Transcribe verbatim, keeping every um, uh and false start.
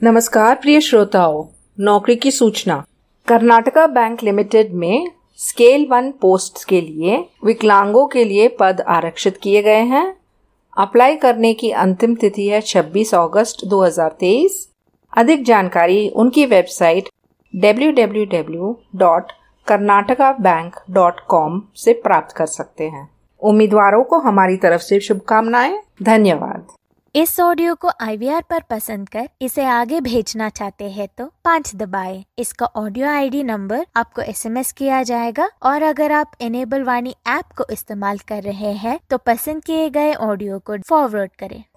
नमस्कार प्रिय श्रोताओं, नौकरी की सूचना। कर्नाटका बैंक लिमिटेड में स्केल वन पोस्ट के लिए विकलांगों के लिए पद आरक्षित किए गए हैं। अप्लाई करने की अंतिम तिथि है छब्बीस अगस्त दो हज़ार तेईस। अधिक जानकारी उनकी website W W W dot Karnataka bank dot com से प्राप्त कर सकते हैं। उम्मीदवारों को हमारी तरफ से शुभकामनाएं। धन्यवाद। इस ऑडियो को आई वी आर पर पसंद कर इसे आगे भेजना चाहते हैं तो पाँच दबाएं। इसका ऑडियो आई डी नंबर आपको एस एम एस किया जाएगा और अगर आप एनेबल वाणी ऐप को इस्तेमाल कर रहे हैं तो पसंद किए गए ऑडियो को फॉरवर्ड करें।